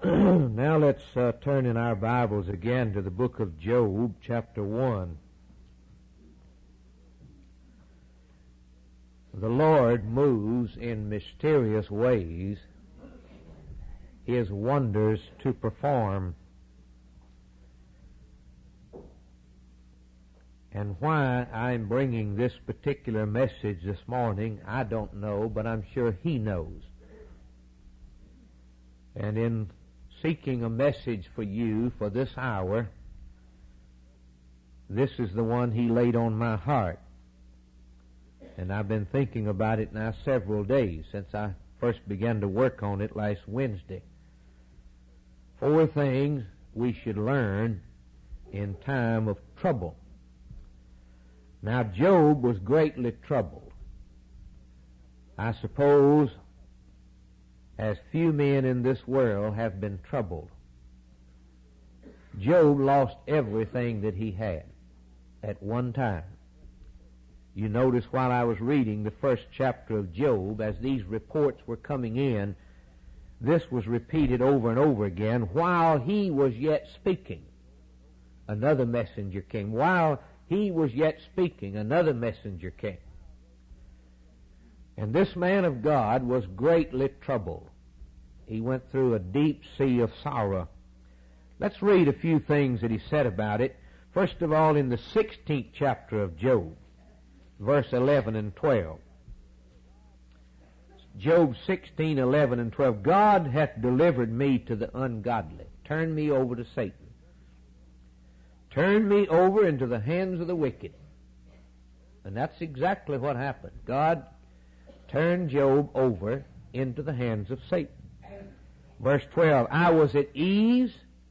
Now let's turn in our Bibles again to the book of Job, chapter 1. The Lord moves in mysterious ways His wonders to perform. And why I'm bringing this particular message this morning, I don't know, but I'm sure He knows. And in seeking a message for you for this hour, this is the one He laid on my heart. And I've been thinking about it now several days since I first began to work on it last Wednesday. 4 things we should learn in time of trouble. Now, Job was greatly troubled. I suppose as few men in this world have been troubled. Job lost everything that he had at one time. You notice while I was reading the first chapter of Job, as these reports were coming in, this was repeated over and over again. While he was yet speaking, another messenger came. While he was yet speaking, another messenger came. And this man of God was greatly troubled. He went through a deep sea of sorrow. Let's read a few things that he said about it. First of all, in the 16th chapter of Job, verse 11 and 12. Job 16, 11 and 12. God hath delivered me to the ungodly. Turn me over to Satan. Turn me over into the hands of the wicked. And that's exactly what happened. God turned Job over into the hands of Satan. Verse 12, I was at ease,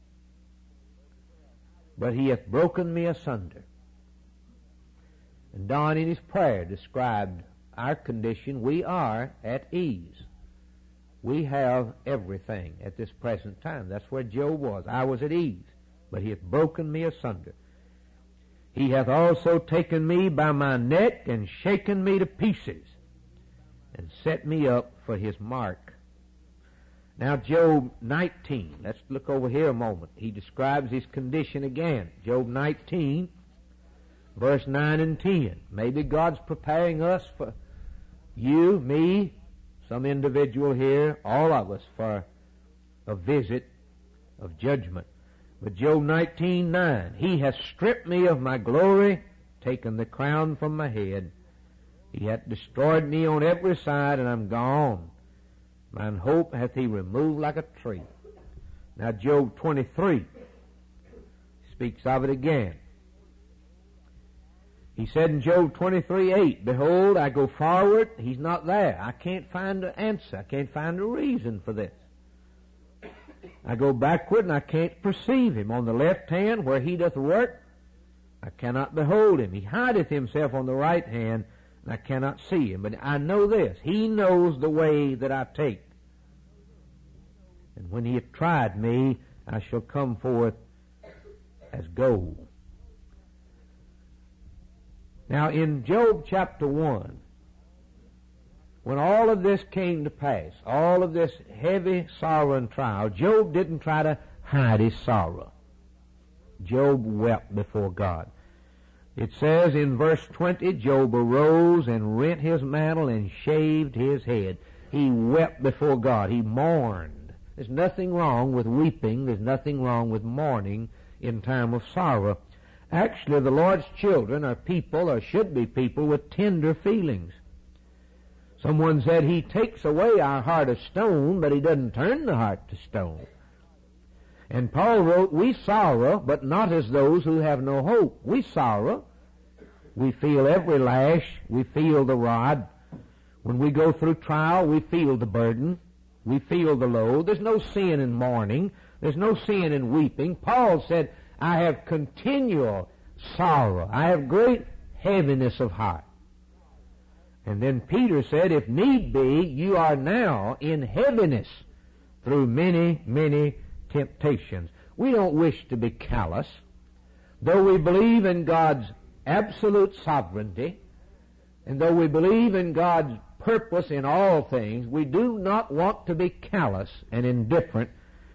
but he hath broken me asunder. And Don in his prayer described our condition. We are at ease. We have everything at this present time. That's where Job was. I was at ease, but he hath broken me asunder. He hath also taken me by my neck and shaken me to pieces and set me up for his mark. Now Job 19, let's look over here a moment. He describes his condition again. Job 19, verse 9 and 10. Maybe God's preparing us for you, me, some individual here, all of us, for a visit of judgment. But Job 19:9, He hath stripped me of my glory, taken the crown from my head. He hath destroyed me on every side, and I'm gone. Mine hope hath He removed like a tree. Now Job 23 speaks of it again. He said in Job 23:8, Behold, I go forward. He's not there. I can't find an answer. I can't find a reason for this. I go backward, and I can't perceive Him. On the left hand, where He doth work, I cannot behold Him. He hideth Himself on the right hand, and I cannot see Him. But I know this. He knows the way that I take. And when He hath tried me, I shall come forth as gold. Now in Job chapter 1, when all of this came to pass, all of this heavy sorrow and trial, Job didn't try to hide his sorrow. Job wept before God. It says in verse 20, Job arose and rent his mantle and shaved his head. He wept before God. He mourned. There's nothing wrong with weeping. There's nothing wrong with mourning in time of sorrow. Actually, the Lord's children are people, or should be people, with tender feelings. Someone said He takes away our heart of stone, but He doesn't turn the heart to stone. And Paul wrote, we sorrow, but not as those who have no hope. We sorrow. We feel every lash. We feel the rod. When we go through trial, we feel the burden. We feel the load. There's no sin in mourning. There's no sin in weeping. Paul said, I have continual sorrow. I have great heaviness of heart. And then Peter said, if need be, you are now in heaviness through many, many temptations. We don't wish to be callous. Though we believe in God's absolute sovereignty, and though we believe in God's purpose in all things, we do not want to be callous and indifferent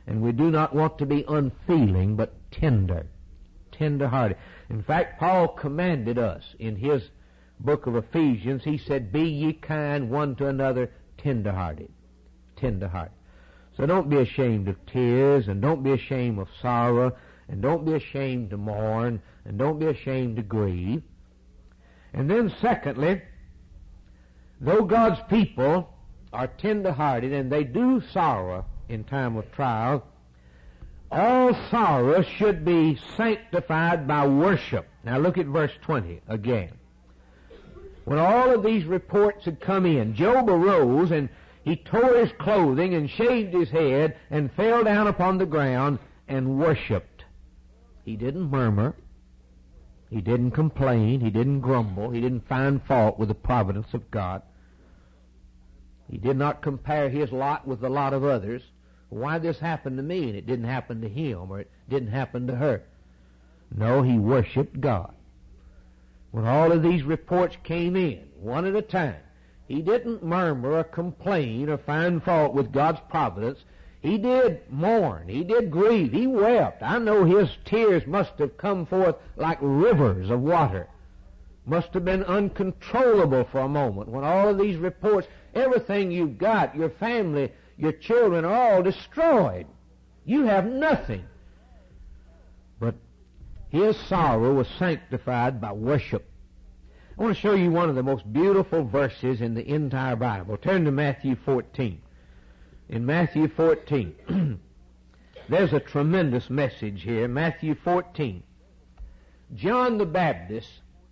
And we do not want to be unfeeling, but tender-hearted. In fact, Paul commanded us in his book of Ephesians, he said, "Be ye kind one to another, tender-hearted." Tender-hearted. So don't be ashamed of tears, and don't be ashamed of sorrow, and don't be ashamed to mourn, and don't be ashamed to grieve. And then secondly, though God's people are tender-hearted and they do sorrow in time of trial, all sorrow should be sanctified by worship. Now look at verse 20 again. When all of these reports had come in, Job arose and he tore his clothing and shaved his head and fell down upon the ground and worshipped. He didn't murmur. He didn't complain. He didn't grumble. He didn't find fault with the providence of God. He did not compare his lot with the lot of others. Why this happened to me and it didn't happen to him, or it didn't happen to her? No, he worshipped God. When all of these reports came in, one at a time, he didn't murmur or complain or find fault with God's providence. He did mourn. He did grieve. He wept. I know his tears must have come forth like rivers of water. Must have been uncontrollable for a moment when all of these reports, everything you've got, your family, your children are all destroyed. You have nothing. But his sorrow was sanctified by worship. I want to show you one of the most beautiful verses in the entire Bible. Turn to Matthew 14. In Matthew 14, there's a tremendous message here. Matthew 14. John the Baptist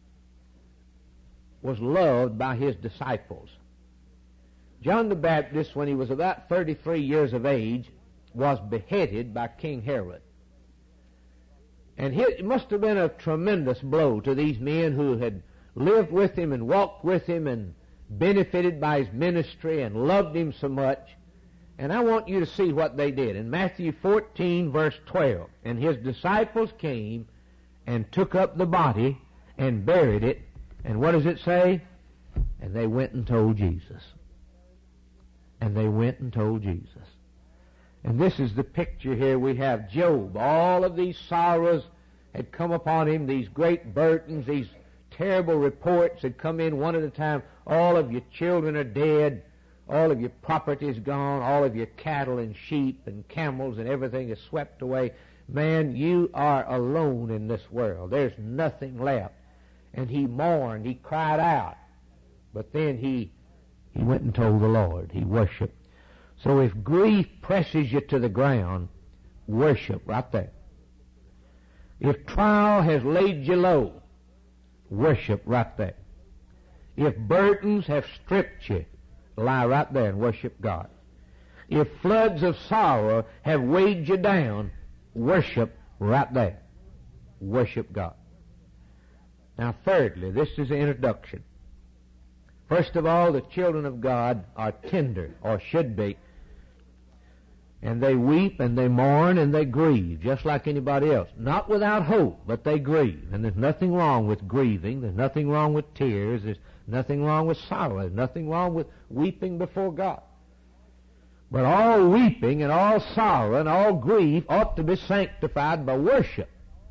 was loved by his disciples. John the Baptist, when he was about 33 years of age, was beheaded by King Herod. And it must have been a tremendous blow to these men who had lived with him and walked with him and benefited by his ministry and loved him so much. And I want you to see what they did. In Matthew 14, verse 12, "And his disciples came and took up the body and buried it." And what does it say? "And they went and told Jesus." And they went and told Jesus. And this is the picture here we have. Job, all of these sorrows had come upon him, these great burdens, these terrible reports had come in one at a time. All of your children are dead. All of your property is gone. All of your cattle and sheep and camels and everything is swept away. Man, you are alone in this world. There's nothing left. And he mourned. He cried out. But then he went and told the Lord. He worshiped. So if grief presses you to the ground, worship right there. If trial has laid you low, worship right there. If burdens have stripped you, lie right there and worship God. If floods of sorrow have weighed you down, worship right there. Worship God. Now thirdly, this is the introduction. First of all, the children of God are tender, or should be, and they weep and they mourn and they grieve, just like anybody else. Not without hope, but they grieve. And there's nothing wrong with grieving. There's nothing wrong with tears. There's nothing wrong with sorrow. There's nothing wrong with weeping before God. But all weeping and all sorrow and all grief ought to be sanctified by worship.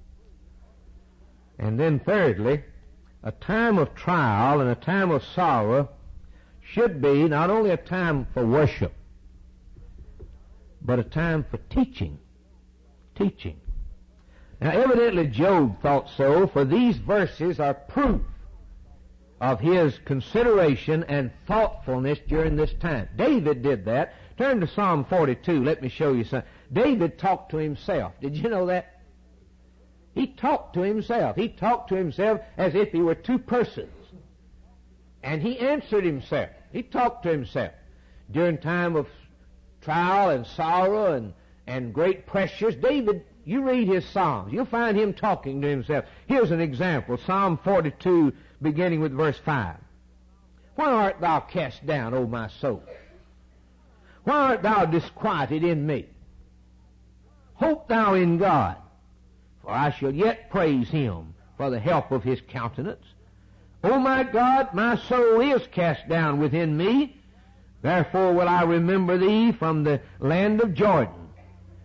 And then thirdly, a time of trial and a time of sorrow should be not only a time for worship, but a time for teaching. Teaching. Now evidently Job thought so, for these verses are proof of his consideration and thoughtfulness during this time. David did that. Turn to Psalm 42. Let me show you something. David talked to himself. Did you know that? He talked to himself. He talked to himself as if he were two persons. And he answered himself. He talked to himself. During time of trial and sorrow and great pressures, David, you read his Psalms. You'll find him talking to himself. Here's an example. Psalm 42, beginning with verse 5. Why art thou cast down, O my soul? Why art thou disquieted in me? Hope thou in God, for I shall yet praise him for the help of his countenance. O my God, my soul is cast down within me. Therefore will I remember thee from the land of Jordan,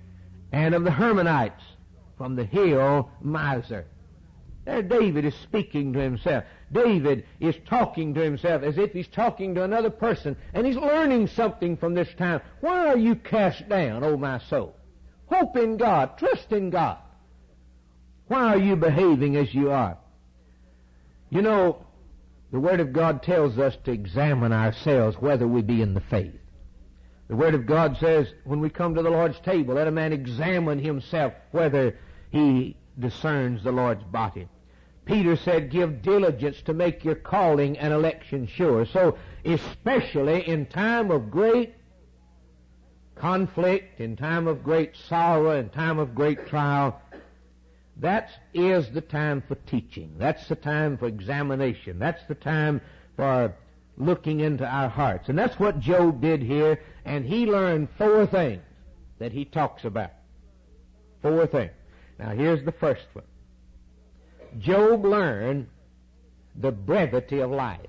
and of the Hermonites from the hill Mizar. There David is speaking to himself. David is talking to himself as if he's talking to another person, and he's learning something from this time. Why are you cast down, O my soul? Hope in God. Trust in God. Why are you behaving as you are? You know, the Word of God tells us to examine ourselves whether we be in the faith. The Word of God says, when we come to the Lord's table, let a man examine himself whether he discerns the Lord's body. Peter said, give diligence to make your calling and election sure. So, especially in time of great conflict, in time of great sorrow, in time of great trial, that is the time for teaching. That's the time for examination. That's the time for looking into our hearts. And that's what Job did here, and he learned 4 things that he talks about. 4 things. Now here's the first one. Job learned the brevity of life.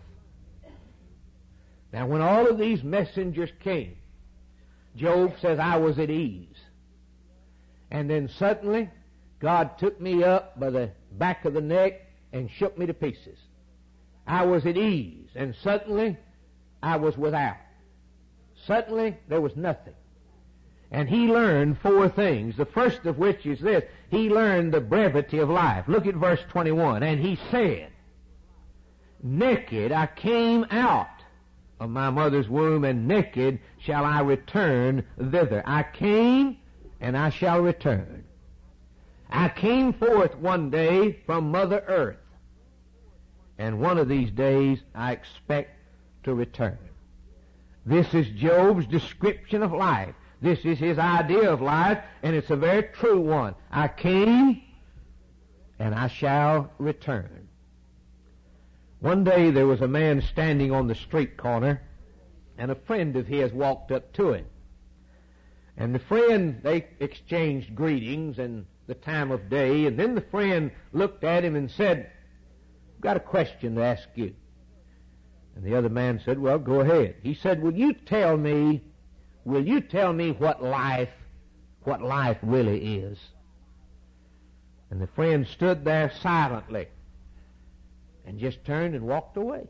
Now when all of these messengers came, Job says, I was at ease. And then suddenly, God took me up by the back of the neck and shook me to pieces. I was at ease, and suddenly I was without. Suddenly there was nothing. And he learned 4 things, the first of which is this. He learned the brevity of life. Look at verse 21. And he said, naked I came out of my mother's womb, and naked shall I return thither. I came, and I shall return. I came forth one day from Mother Earth, and one of these days I expect to return. This is Job's description of life. This is his idea of life, and it's a very true one. I came, and I shall return. One day there was a man standing on the street corner, and a friend of his walked up to him. And the friend, they exchanged greetings and the time of day, and then the friend looked at him and said, I've got a question to ask you. And the other man said, well, go ahead. He said, will you tell me what life really is? And the friend stood there silently and just turned and walked away.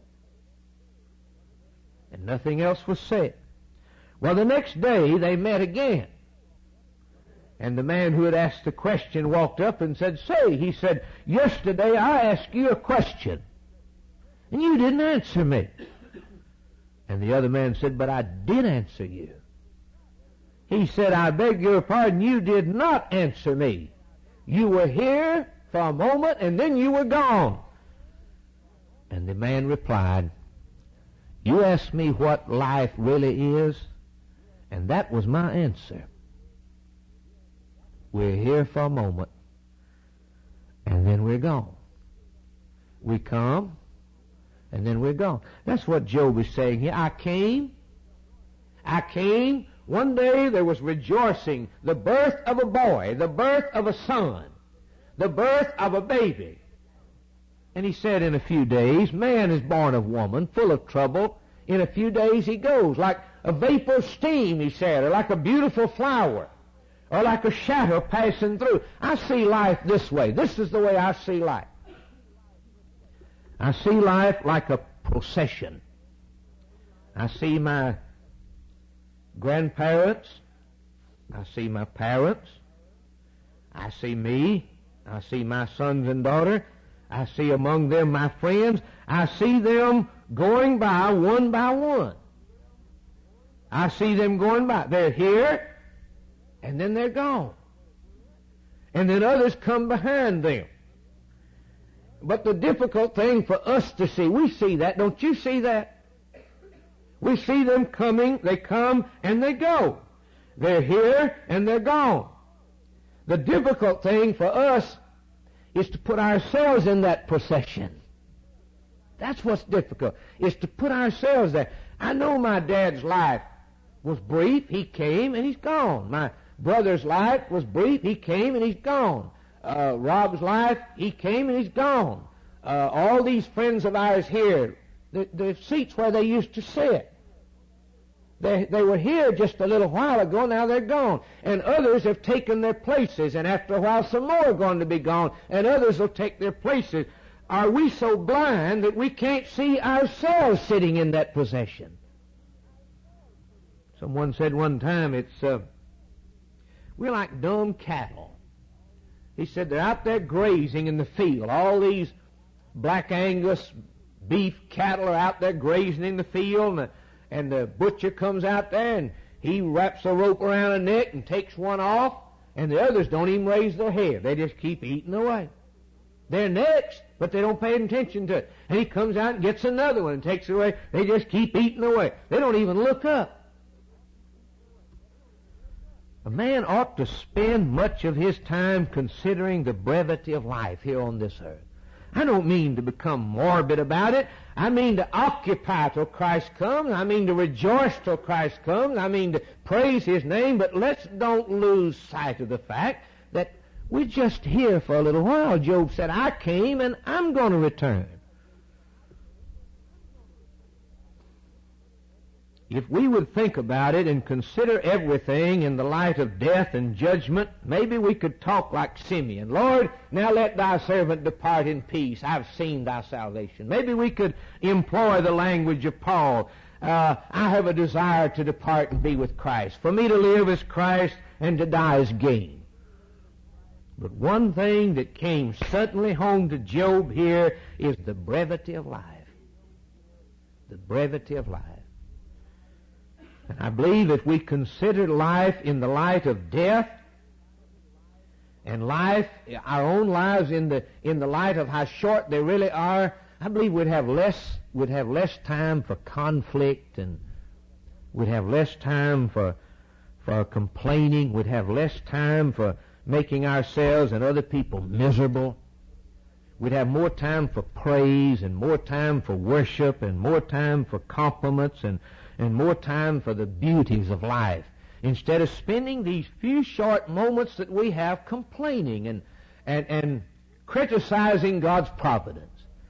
And nothing else was said. Well, the next day they met again. And the man who had asked the question walked up and said, he said, yesterday I asked you a question, and you didn't answer me. And the other man said, but I did answer you. He said, I beg your pardon, you did not answer me. You were here for a moment, and then you were gone. And the man replied, you asked me what life really is, and that was my answer. We're here for a moment, and then we're gone. We come, and then we're gone. That's what Job is saying here. I came. One day there was rejoicing, the birth of a boy, the birth of a son, the birth of a baby. And he said, in a few days, man is born of woman, full of trouble. In a few days he goes, like a vapor of steam, he said, or like a beautiful flower, or like a shadow passing through. I see life this way. This is the way I see life. I see life like a procession. I see my grandparents. I see my parents. I see me. I see my sons and daughter. I see among them my friends. I see them going by one. I see them going by. They're here, and then they're gone. And then others come behind them. But the difficult thing for us to see, we see that. Don't you see that? We see them coming. They come and they go. They're here and they're gone. The difficult thing for us is to put ourselves in that procession. That's what's difficult, is to put ourselves there. I know my dad's life was brief. He came and he's gone. My brother's life was brief. He came and he's gone. Rob's life, he came and he's gone. All these friends of ours here, the seats where they used to sit, They were here just a little while ago, now they're gone. And others have taken their places, and after a while some more are going to be gone, and others will take their places. Are we so blind that we can't see ourselves sitting in that possession? Someone said one time, we're like dumb cattle. He said they're out there grazing in the field. All these Black Angus beef cattle are out there grazing in the field, and the butcher comes out there and he wraps a rope around a neck and takes one off, and the others don't even raise their head. They just keep eating away. They're next, but they don't pay attention to it. And he comes out and gets another one and takes it away. They just keep eating away. They don't even look up. A man ought to spend much of his time considering the brevity of life here on this earth. I don't mean to become morbid about it. I mean to occupy till Christ comes. I mean to rejoice till Christ comes. I mean to praise His name. But let's don't lose sight of the fact that we're just here for a little while. Job said, I came and I'm going to return. If we would think about it and consider everything in the light of death and judgment, maybe we could talk like Simeon. Lord, now let thy servant depart in peace. I've seen thy salvation. Maybe we could employ the language of Paul. I have a desire to depart and be with Christ. For me to live is Christ and to die is gain. But one thing that came suddenly home to Job here is the brevity of life. The brevity of life. And I believe if we consider life in the light of death, and life, our own lives in the light of how short they really are, I believe we'd have less time for conflict, and we'd have less time for complaining. We'd have less time for making ourselves and other people miserable. We'd have more time for praise, and more time for worship, and more time for compliments, and more time for the beauties of life, instead of spending these few short moments that we have complaining and criticizing God's providence.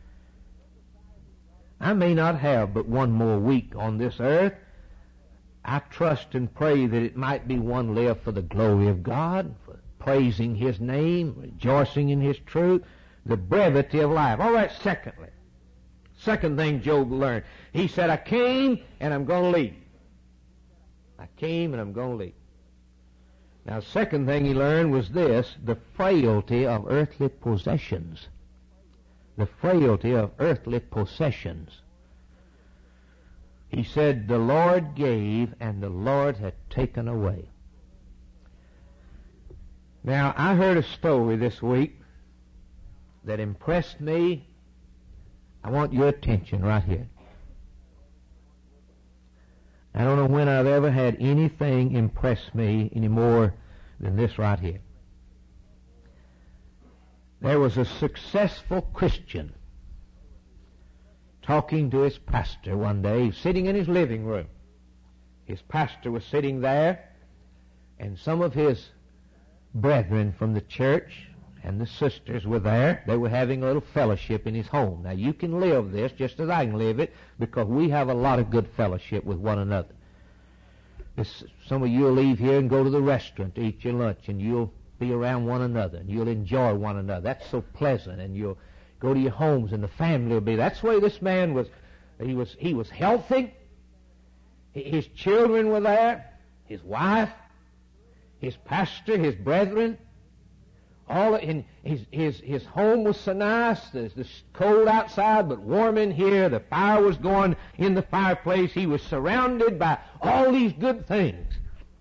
I may not have but one more week on this earth. I trust and pray that it might be one lived for the glory of God, for praising His name, rejoicing in His truth, the brevity of life. All right, second thing Job learned. He said, I came and I'm going to leave. I came and I'm going to leave. Now, the second thing he learned was this, the frailty of earthly possessions. The frailty of earthly possessions. He said, the Lord gave and the Lord had taken away. Now, I heard a story this week that impressed me. I want your attention right here. I don't know when I've ever had anything impress me any more than this right here. There was a successful Christian talking to his pastor one day, sitting in his living room. His pastor was sitting there, and some of his brethren from the church and the sisters were there. They were having a little fellowship in his home. Now, you can live this just as I can live it, because we have a lot of good fellowship with one another. Some of you will leave here and go to the restaurant to eat your lunch, and you'll be around one another, and you'll enjoy one another. That's so pleasant, and you'll go to your homes, and the family will be. That's the way this man was. He was healthy. His children were there. His wife, his pastor, his brethren. All in his home was so nice. There's cold outside, but warm in here. The fire was going in the fireplace. He was surrounded by all these good things.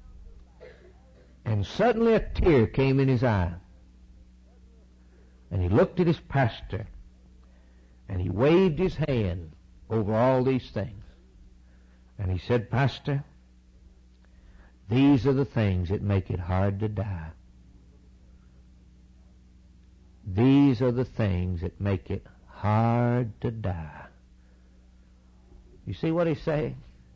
And suddenly a tear came in his eye. And he looked at his pastor, and he waved his hand over all these things. And he said, Pastor, these are the things that make it hard to die. These are the things that make it hard to die. You see what he's saying?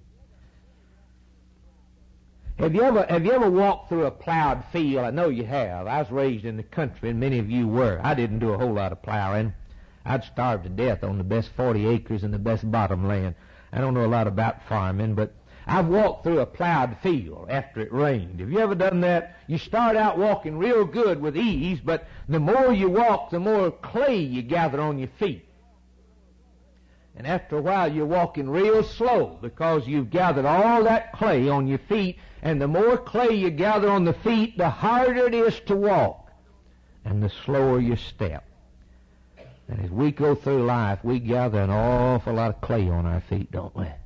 Have you ever walked through a plowed field? I know you have. I was raised in the country, and many of you were. I didn't do a whole lot of plowing. I'd starve to death on the best 40 acres and the best bottomland. I don't know a lot about farming, but I've walked through a plowed field after it rained. Have you ever done that? You start out walking real good with ease, but the more you walk, the more clay you gather on your feet. And after a while, you're walking real slow because you've gathered all that clay on your feet, and the more clay you gather on the feet, the harder it is to walk, and the slower your step. And as we go through life, we gather an awful lot of clay on our feet, don't we?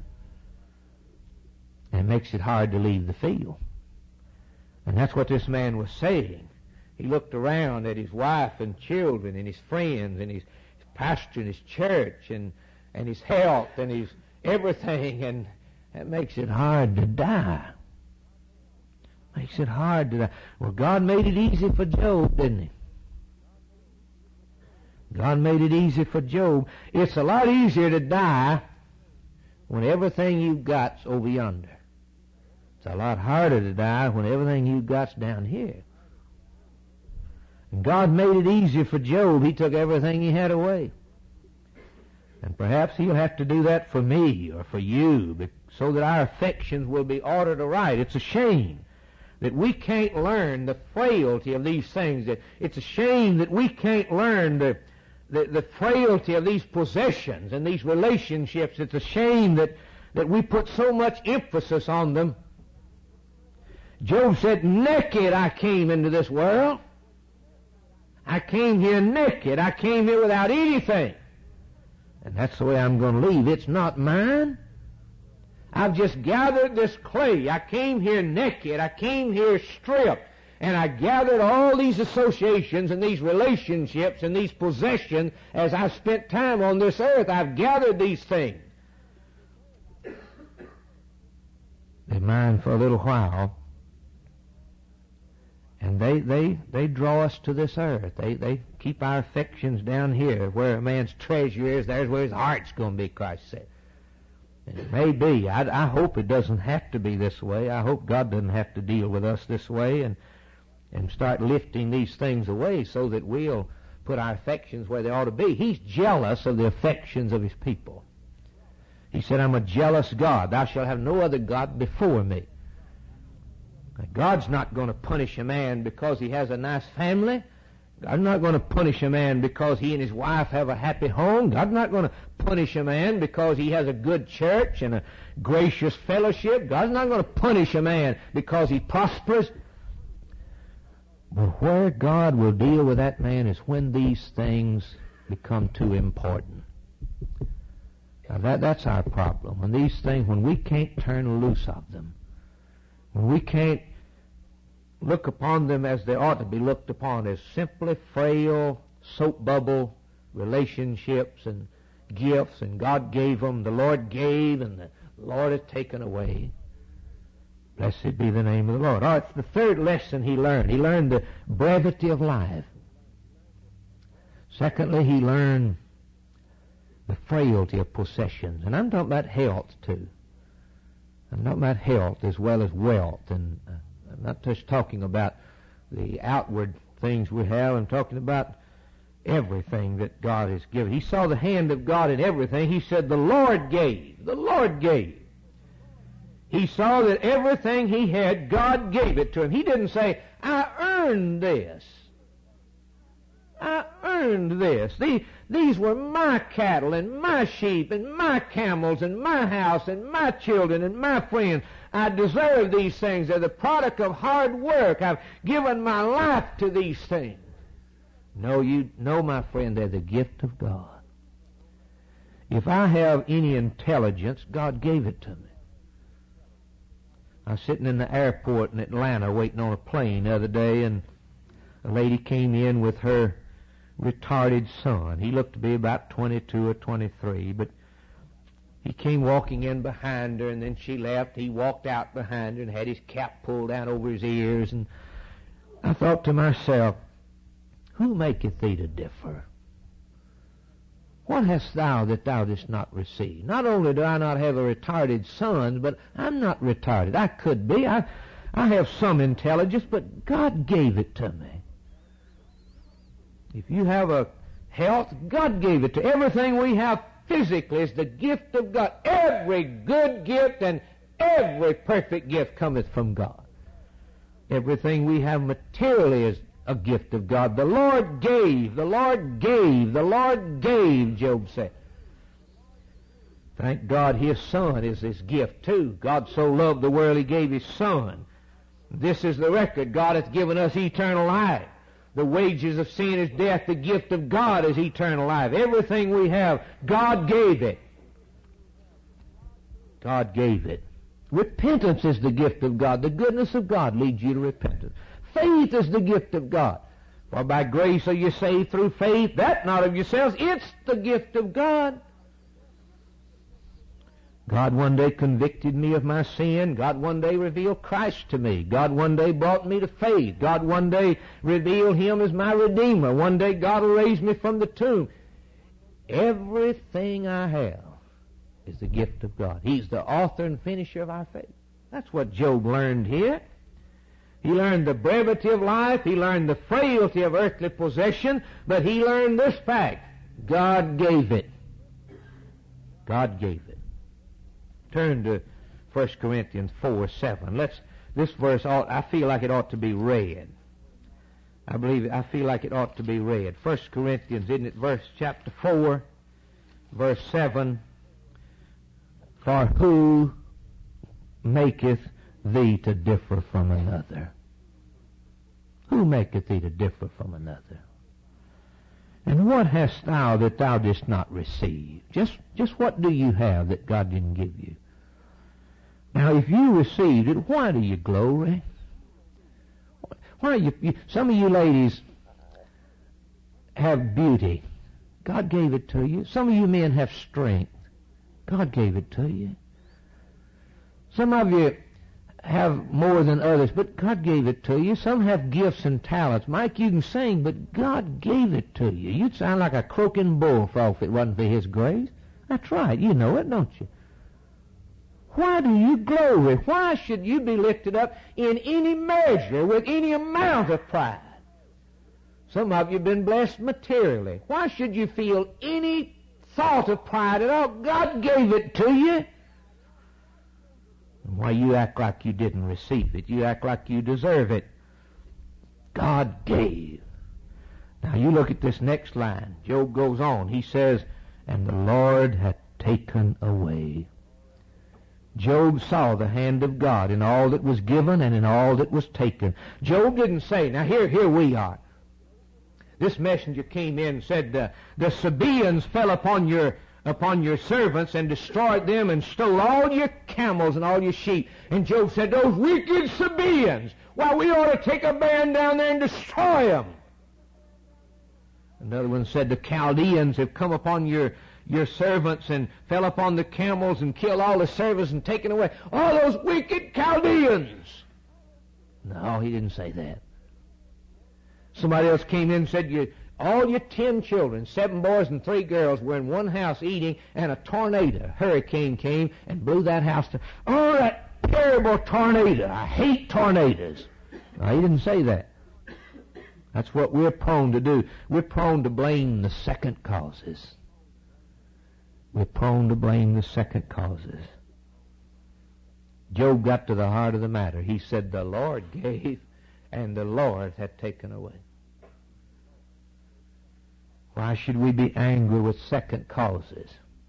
And it makes it hard to leave the field. And that's what this man was saying. He looked around at his wife and children and his friends and his pastor and his church and his health and his everything, and that makes it hard to die. Makes it hard to die. Well, God made it easy for Job, didn't he? God made it easy for Job. It's a lot easier to die when everything you've got's over yonder. It's a lot harder to die when everything you've got's down here. And God made it easier for Job. He took everything he had away. And perhaps He'll have to do that for me or for you, so that our affections will be ordered aright. It's a shame that we can't learn the frailty of these things. It's a shame that we can't learn the frailty of these possessions and these relationships. It's a shame that we put so much emphasis on them. Job said, naked I came into this world. I came here naked. I came here without anything. And that's the way I'm going to leave. It's not mine. I've just gathered this clay. I came here naked. I came here stripped. And I gathered all these associations and these relationships and these possessions as I've spent time on this earth. I've gathered these things. They're mine for a little while. And they draw us to this earth. They keep our affections down here. Where a man's treasure is, there's where his heart's going to be, Christ said. And it may be. I hope it doesn't have to be this way. I hope God doesn't have to deal with us this way and start lifting these things away so that we'll put our affections where they ought to be. He's jealous of the affections of His people. He said, I'm a jealous God. Thou shalt have no other God before me. God's not going to punish a man because he has a nice family. God's not going to punish a man because he and his wife have a happy home. God's not going to punish a man because he has a good church and a gracious fellowship. God's not going to punish a man because he prospers. But where God will deal with that man is when these things become too important. Now that's our problem. When we can't turn loose of them, when we can't look upon them as they ought to be looked upon, as simply frail soap bubble relationships and gifts, and God gave them, the Lord gave, and the Lord has taken away. Blessed be the name of the Lord. Oh, it's the third lesson he learned. He learned the brevity of life. Secondly, he learned the frailty of possessions. And I'm talking about health, too. I'm talking about health as well as wealth. And I'm not just talking about the outward things we have. I'm talking about everything that God has given. He saw the hand of God in everything. He said, the Lord gave. The Lord gave. He saw that everything he had, God gave it to him. He didn't say, I earned this. I earned this. These were my cattle and my sheep and my camels and my house and my children and my friends. I deserve these things. They're the product of hard work. I've given my life to these things. No, you know, my friend, they're the gift of God. If I have any intelligence, God gave it to me. I was sitting in the airport in Atlanta waiting on a plane the other day, and a lady came in with her retarded son. He looked to be about 22 or 23, but he came walking in behind her, and then she left. He walked out behind her and had his cap pulled down over his ears, and I thought to myself, who maketh thee to differ? What hast thou that thou didst not receive? Not only do I not have a retarded son, but I'm not retarded. I could be. I have some intelligence, but God gave it to me. If you have a health, God gave it to you. Everything we have physically is the gift of God. Every good gift and every perfect gift cometh from God. Everything we have materially is a gift of God. The Lord gave, the Lord gave, the Lord gave, Job said. Thank God His Son is His gift too. God so loved the world He gave His Son. This is the record. God hath given us eternal life. The wages of sin is death. The gift of God is eternal life. Everything we have, God gave it. God gave it. Repentance is the gift of God. The goodness of God leads you to repentance. Faith is the gift of God. For by grace are you saved through faith, that not of yourselves. It's the gift of God. God one day convicted me of my sin. God one day revealed Christ to me. God one day brought me to faith. God one day revealed Him as my Redeemer. One day God will raise me from the tomb. Everything I have is the gift of God. He's the author and finisher of our faith. That's what Job learned here. He learned the brevity of life. He learned the frailty of earthly possession. But he learned this fact. God gave it. God gave it. Turn to 1 Corinthians 4:7. This verse, I feel like it ought to be read. I feel like it ought to be read. 1 Corinthians, isn't it, chapter 4, verse 7. For who maketh thee to differ from another? Who maketh thee to differ from another? And what hast thou that thou didst not receive? Just what do you have that God didn't give you? Now, if you received it, why do you glory? Why some of you ladies have beauty. God gave it to you. Some of you men have strength. God gave it to you. Some of you have more than others, but God gave it to you. Some have gifts and talents. Mike, you can sing, but God gave it to you. You'd sound like a croaking bullfrog if it wasn't for His grace. That's right. You know it, don't you? Why do you glory? Why should you be lifted up in any measure with any amount of pride? Some of you have been blessed materially. Why should you feel any thought of pride at all? God gave it to you. Why you act like you didn't receive it? You act like you deserve it. God gave. Now you look at this next line. Job goes on. He says, and the Lord hath taken away. Job saw the hand of God in all that was given and in all that was taken. Job didn't say, now here we are. This messenger came in and said, the Sabaeans fell upon your servants and destroyed them and stole all your camels and all your sheep. And Job said, those wicked Sabaeans, why, we ought to take a band down there and destroy them. Another one said, the Chaldeans have come upon your servants and fell upon the camels and killed all the servants and taken away all those wicked Chaldeans. No, he didn't say that. Somebody else came in and said, all your 10 children, 7 boys and 3 girls, were in one house eating, and a hurricane came and blew that house to... Oh, that terrible tornado. I hate tornadoes. No, he didn't say that. That's what we're prone to do. We're prone to blame the second causes. We're prone to blame the second causes. Job got to the heart of the matter. He said, the Lord gave, and the Lord hath taken away. Why should we be angry with second causes?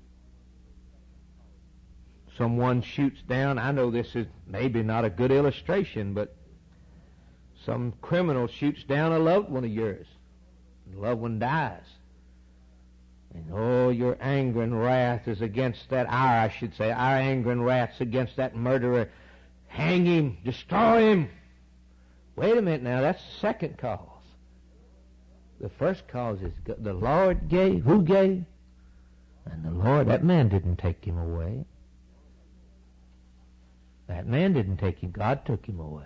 Someone shoots down, I know this is maybe not a good illustration, but some criminal shoots down a loved one of yours. The loved one dies. And oh, your anger and wrath is against that, our anger and wrath is against that murderer. Hang him, destroy him. Wait a minute now, that's the second cause. The first cause is the Lord gave. Who gave? And the Lord, that man didn't take him away. That man didn't take him. God took him away.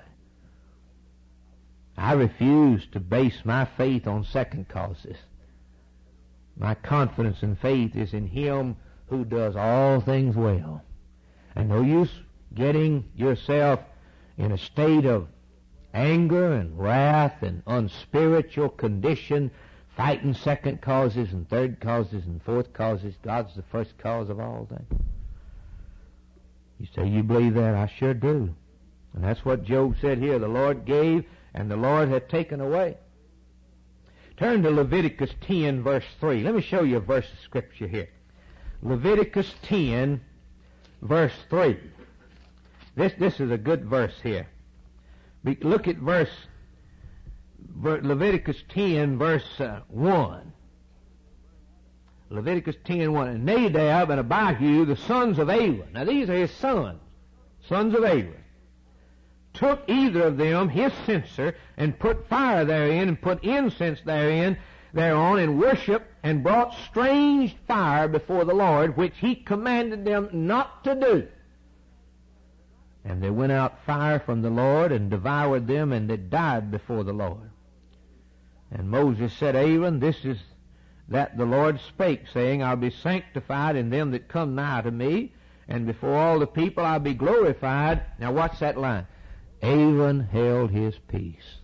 I refuse to base my faith on second causes. My confidence and faith is in Him who does all things well. And no use getting yourself in a state of anger and wrath and unspiritual condition, fighting second causes and third causes and fourth causes. God's the first cause of all things. You say, you believe that? I sure do. And that's what Job said here. The Lord gave, and the Lord had taken away. Turn to Leviticus 10, verse 3. Let me show you a verse of Scripture here. Leviticus 10, verse 3. This is a good verse here. Look at Leviticus 10, verse 1. Leviticus 10:1. And Nadab and Abihu, the sons of Aaron. Now these are his sons of Aaron. Took either of them his censer and put fire therein and put incense thereon, and worshiped and brought strange fire before the Lord, which he commanded them not to do. And there went out fire from the Lord and devoured them, and they died before the Lord. And Moses said, Aaron, this is that the Lord spake, saying, I'll be sanctified in them that come nigh to me, and before all the people I'll be glorified. Now watch that line. Aaron held his peace.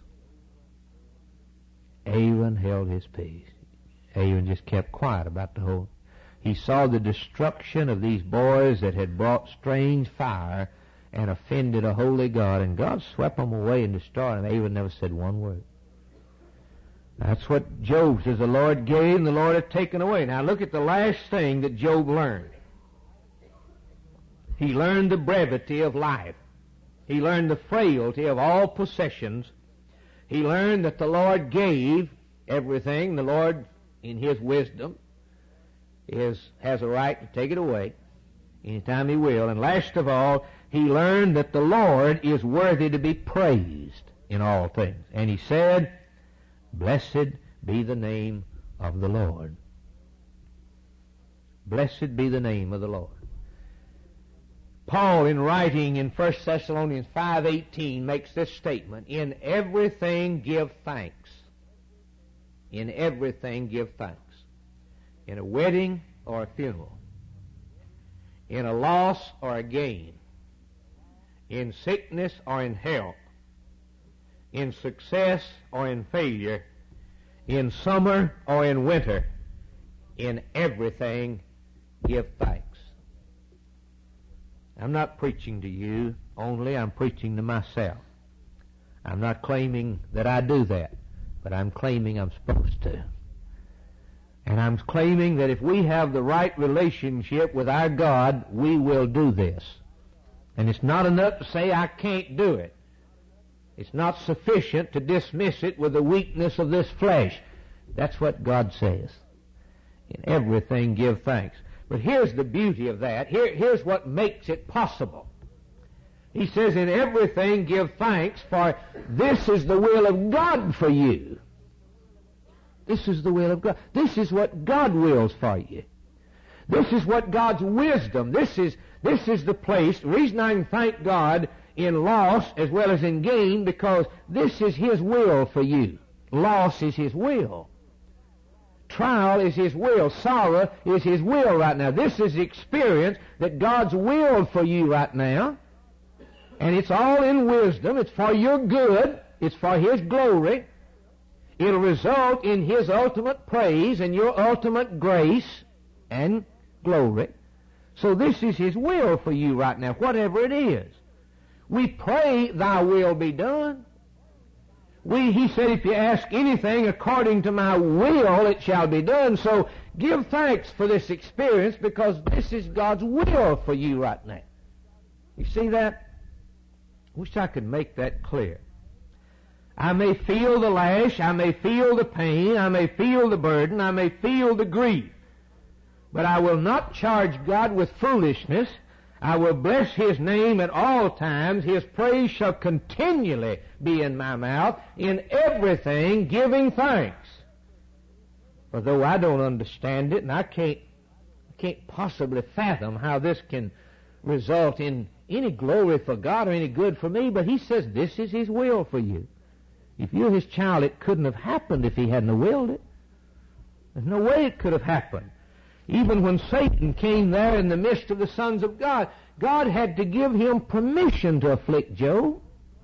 Aaron held his peace. Aaron just kept quiet about the whole. He saw the destruction of these boys that had brought strange fire and offended a holy God, and God swept them away and destroyed them. Aaron never said one word. That's what Job says. The Lord gave and the Lord had taken away. Now look at the last thing that Job learned. He learned the brevity of life. He learned the frailty of all possessions. He learned that the Lord gave everything. The Lord, in His wisdom, has a right to take it away anytime He will. And last of all, he learned that the Lord is worthy to be praised in all things. And he said, Blessed be the name of the Lord. Blessed be the name of the Lord. Paul, in writing in 1 Thessalonians 5:18, makes this statement, In everything give thanks. In everything give thanks. In a wedding or a funeral. In a loss or a gain. In sickness or in health. In success or in failure, in summer or in winter, in everything give thanks. I'm not preaching to you only, I'm preaching to myself. I'm not claiming that I do that, but I'm claiming I'm supposed to. And I'm claiming that if we have the right relationship with our God, we will do this. And it's not enough to say I can't do it. It's not sufficient to dismiss it with the weakness of this flesh. That's what God says. In everything give thanks. But here's the beauty of that. Here's what makes it possible. He says, in everything give thanks, for this is the will of God for you. This is the will of God. This is what God wills for you. This is what God's wisdom, this is the place. The reason I can thank God in loss as well as in gain, because this is His will for you. Loss is His will. Trial is His will. Sorrow is His will right now. This is the experience that God's will for you right now. And it's all in wisdom. It's for your good. It's for His glory. It'll result in His ultimate praise and your ultimate grace and glory. So this is His will for you right now, whatever it is. We pray, Thy will be done. He said, if you ask anything according to my will, it shall be done. So give thanks for this experience, because this is God's will for you right now. You see that? Wish I could make that clear. I may feel the lash, I may feel the pain, I may feel the burden, I may feel the grief, but I will not charge God with foolishness. I will bless His name at all times. His praise shall continually be in my mouth, in everything giving thanks. For though I don't understand it, and I can't possibly fathom how this can result in any glory for God or any good for me, but He says this is His will for you. If you're His child, it couldn't have happened if He hadn't willed it. There's no way it could have happened. Even when Satan came there in the midst of the sons of God, God had to give him permission to afflict Job.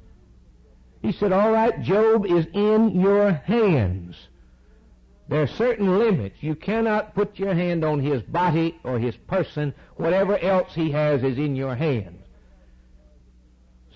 He said, all right, Job is in your hands. There are certain limits. You cannot put your hand on his body or his person. Whatever else he has is in your hands.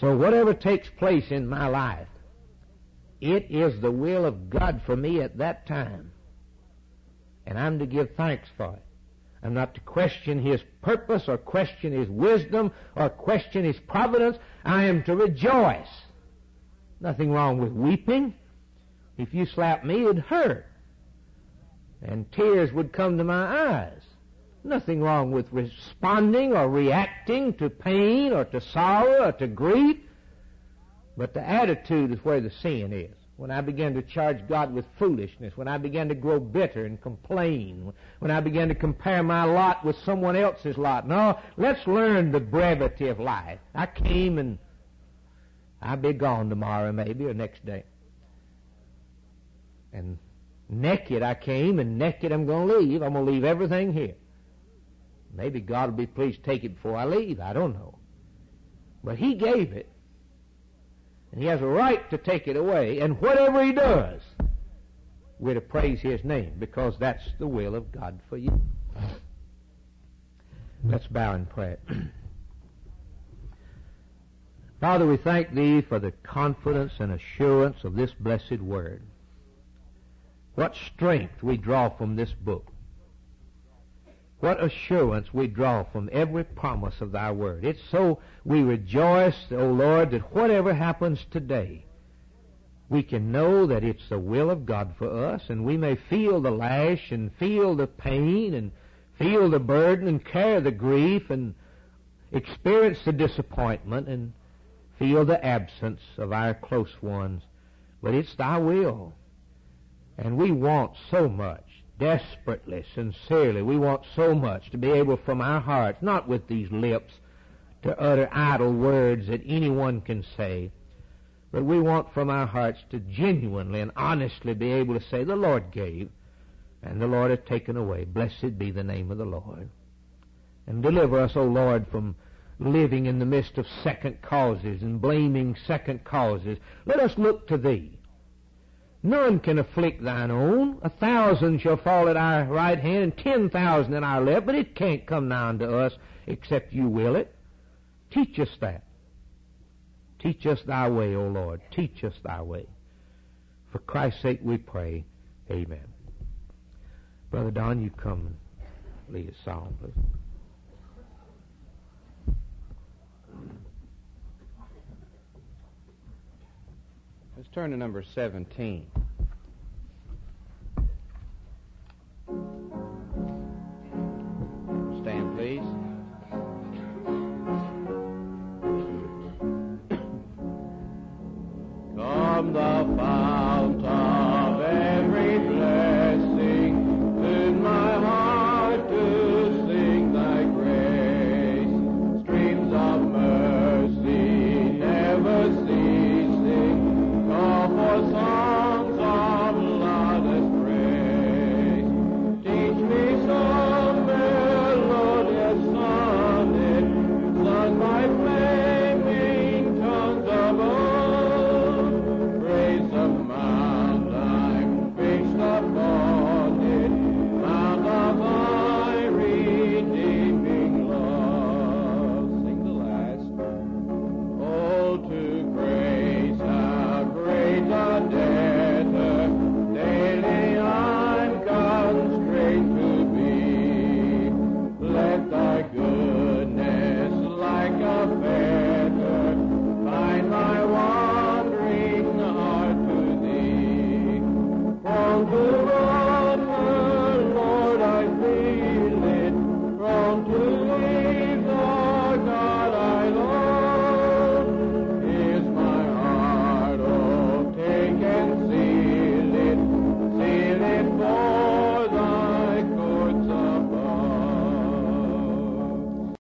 So whatever takes place in my life, it is the will of God for me at that time. And I'm to give thanks for it. I'm not to question His purpose or question His wisdom or question His providence. I am to rejoice. Nothing wrong with weeping. If you slapped me, it'd hurt. And tears would come to my eyes. Nothing wrong with responding or reacting to pain or to sorrow or to grief. But the attitude is where the sin is. When I began to charge God with foolishness, when I began to grow bitter and complain, when I began to compare my lot with someone else's lot. No, let's learn the brevity of life. I came and I'll be gone tomorrow maybe or next day. And naked I came and naked I'm going to leave. I'm going to leave everything here. Maybe God will be pleased to take it before I leave. I don't know. But He gave it. And He has a right to take it away. And whatever He does, we're to praise His name because that's the will of God for you. Let's bow in prayer. Father, we thank Thee for the confidence and assurance of this blessed Word. What strength we draw from this book. What assurance we draw from every promise of Thy Word. It's so we rejoice, O Lord, that whatever happens today, we can know that it's the will of God for us, and we may feel the lash and feel the pain and feel the burden and carry the grief and experience the disappointment and feel the absence of our close ones. But it's Thy will. And we want so much, desperately, sincerely, we want so much to be able from our hearts, not with these lips, to utter idle words that anyone can say, but we want from our hearts to genuinely and honestly be able to say, the Lord gave, and the Lord hath taken away. Blessed be the name of the Lord. And deliver us, O Lord, from living in the midst of second causes and blaming second causes. Let us look to Thee. None can afflict Thine own. 1,000 shall fall at our right hand and 10,000 at our left, but it can't come nigh unto us except You will it. Teach us that. Teach us Thy way, O Lord. Teach us Thy way. For Christ's sake we pray. Amen. Brother Don, you come and lead a song, please. Let's turn to number 17.